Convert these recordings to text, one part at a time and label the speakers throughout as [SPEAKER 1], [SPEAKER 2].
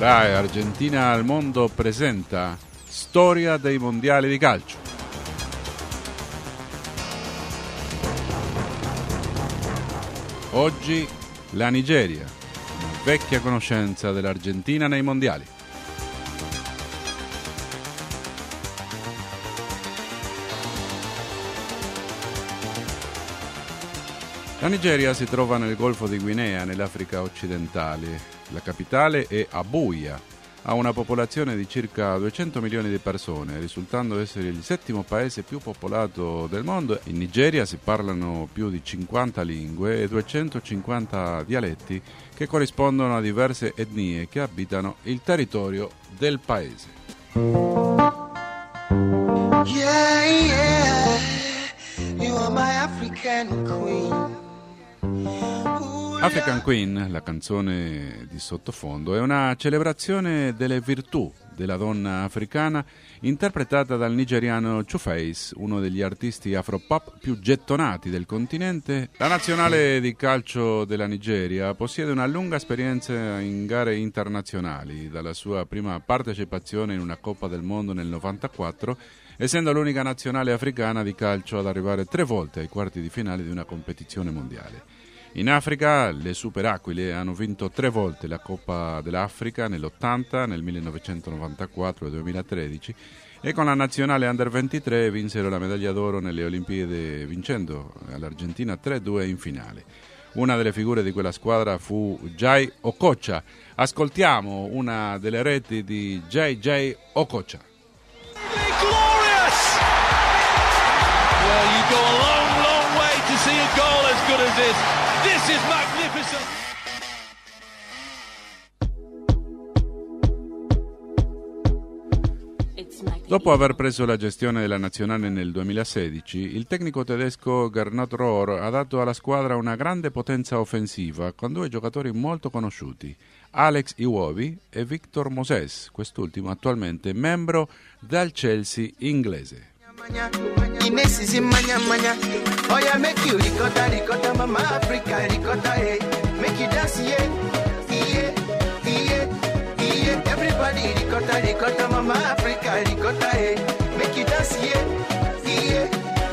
[SPEAKER 1] RAI Argentina al mondo presenta Storia dei mondiali di calcio. Oggi la Nigeria, una vecchia conoscenza dell'Argentina nei mondiali. La Nigeria si trova nel Golfo di Guinea, nell'Africa occidentale. La capitale è Abuja, ha una popolazione di circa 200 milioni di persone, risultando essere il settimo paese più popolato del mondo. In Nigeria si parlano più di 50 lingue e 250 dialetti che corrispondono a diverse etnie che abitano il territorio del paese.
[SPEAKER 2] Yeah, yeah, you are my African queen.
[SPEAKER 1] African Queen, la canzone di sottofondo, è una celebrazione delle virtù della donna africana interpretata dal nigeriano Two-Face, uno degli artisti afropop più gettonati del continente. La nazionale di calcio della Nigeria possiede una lunga esperienza in gare internazionali, dalla sua prima partecipazione in una Coppa del Mondo nel 1994, essendo l'unica nazionale africana di calcio ad arrivare 3 volte ai quarti di finale di una competizione mondiale. In Africa le Super Aquile hanno vinto 3 volte la Coppa dell'Africa nell'80, nel 1994 e 2013 e con la nazionale Under 23 vinsero la medaglia d'oro nelle Olimpiadi vincendo all'Argentina 3-2 in finale. Una delle figure di quella squadra fu Jay Okocha. Ascoltiamo una delle reti di Jay Okocha.
[SPEAKER 3] Glorious! Well, you go a long, long way to see a goal as good as this. This is magnificent!
[SPEAKER 1] Dopo aver preso la gestione della nazionale nel 2016, il tecnico tedesco Gernot Rohr ha dato alla squadra una grande potenza offensiva con 2 giocatori molto conosciuti, Alex Iwobi e Victor Moses, quest'ultimo attualmente membro del Chelsea inglese.
[SPEAKER 2] Everybody ricotta mama Africa ricotta make you dance yeah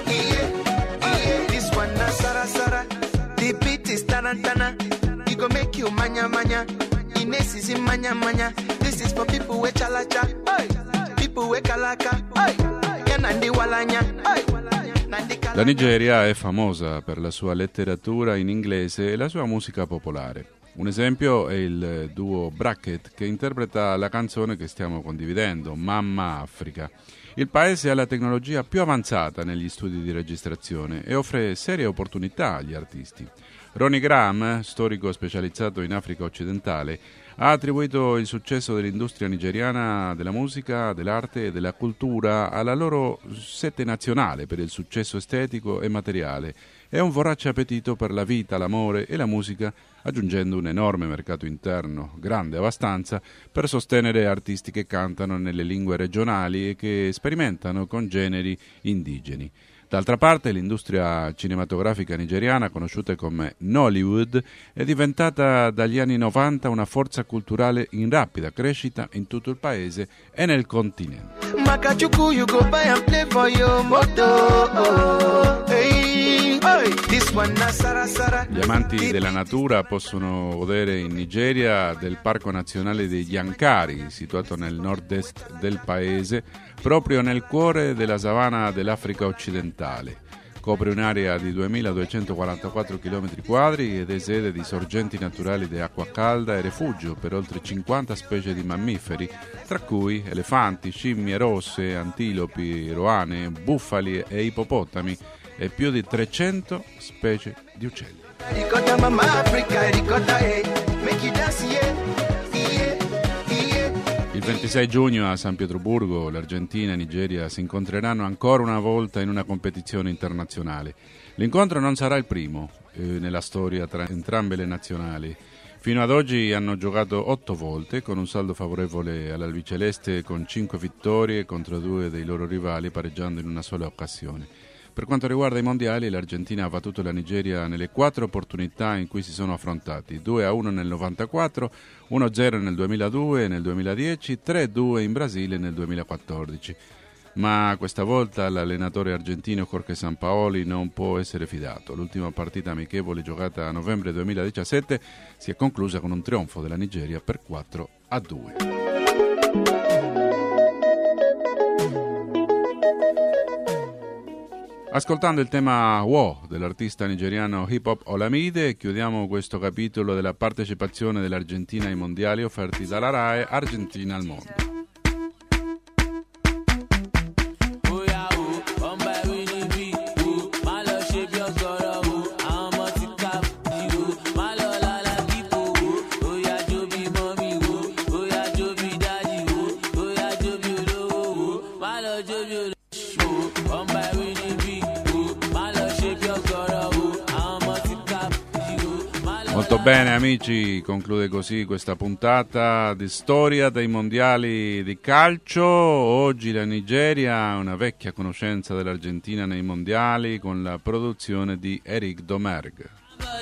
[SPEAKER 2] this one na sara the beat is tarantana you go make you manya Ines is in manya this is for people with chalacha people with kalaka yanandi walanya.
[SPEAKER 1] La Nigeria è famosa per la sua letteratura in inglese e la sua musica popolare. Un esempio è il duo Bracket che interpreta la canzone che stiamo condividendo, Mamma Africa. Il paese ha la tecnologia più avanzata negli studi di registrazione e offre serie opportunità agli artisti. Ronnie Graham, storico specializzato in Africa occidentale, ha attribuito il successo dell'industria nigeriana della musica, dell'arte e della cultura alla loro sete nazionale per il successo estetico e materiale e un vorace appetito per la vita, l'amore e la musica, aggiungendo un enorme mercato interno, grande abbastanza, per sostenere artisti che cantano nelle lingue regionali e che sperimentano con generi indigeni. D'altra parte, l'industria cinematografica nigeriana, conosciuta come Nollywood, è diventata dagli anni 90 una forza culturale in rapida crescita in tutto il paese e nel continente. Gli amanti della natura possono godere in Nigeria del Parco Nazionale degli Yankari, situato nel nord-est del paese, proprio nel cuore della savana dell'Africa occidentale. Copre un'area di 2.244 km² ed è sede di sorgenti naturali di acqua calda e rifugio per oltre 50 specie di mammiferi, tra cui elefanti, scimmie rosse, antilopi, roane, bufali e ippopotami, e più di 300 specie di uccelli. Il 26 giugno a San Pietroburgo l'Argentina e Nigeria si incontreranno ancora una volta in una competizione internazionale. L'incontro non sarà il primo nella storia tra entrambe le nazionali. Fino ad oggi hanno giocato 8 volte con un saldo favorevole all'albiceleste con 5 vittorie contro 2 dei loro rivali, pareggiando in una sola occasione. Per quanto riguarda i mondiali, l'Argentina ha battuto la Nigeria nelle 4 opportunità in cui si sono affrontati: 2-1 nel 94, 1-0 nel 2002 e nel 2010, 3-2 in Brasile nel 2014. Ma questa volta l'allenatore argentino Jorge Sampaoli non può essere fidato. L'ultima partita amichevole giocata a novembre 2017 si è conclusa con un trionfo della Nigeria per 4-2. Ascoltando il tema Wow dell'artista nigeriano Hip Hop Olamide, chiudiamo questo capitolo della partecipazione dell'Argentina ai mondiali offerti dalla RAE. Argentina al mondo. Molto bene amici, conclude così questa puntata di storia dei mondiali di calcio. Oggi la Nigeria, una vecchia conoscenza dell'Argentina nei mondiali, con la produzione di Eric Domergue.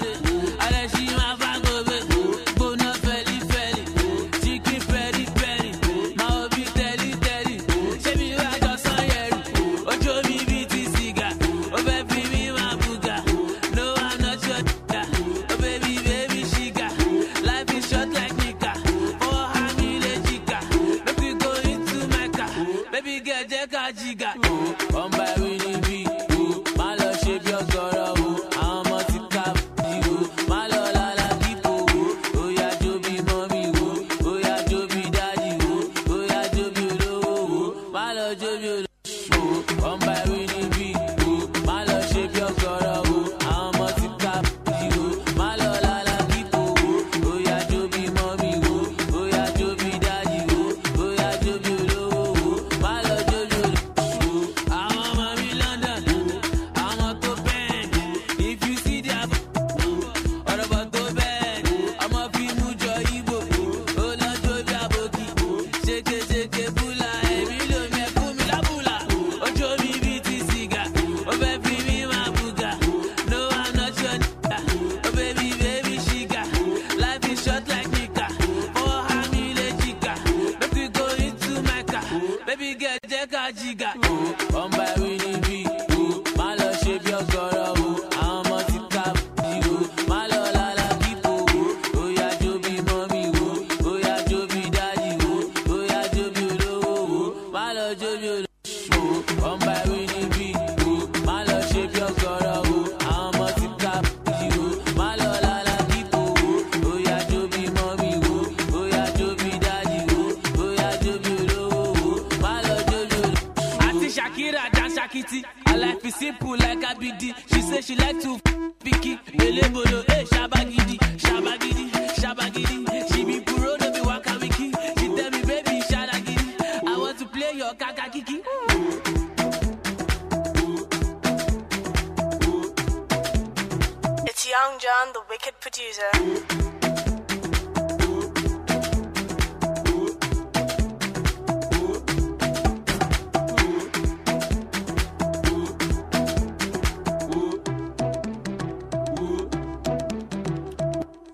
[SPEAKER 4] Simple like a BD. She say she like to picky. Elebolo, shabagidi, shabagidi, shabagidi. She be puro.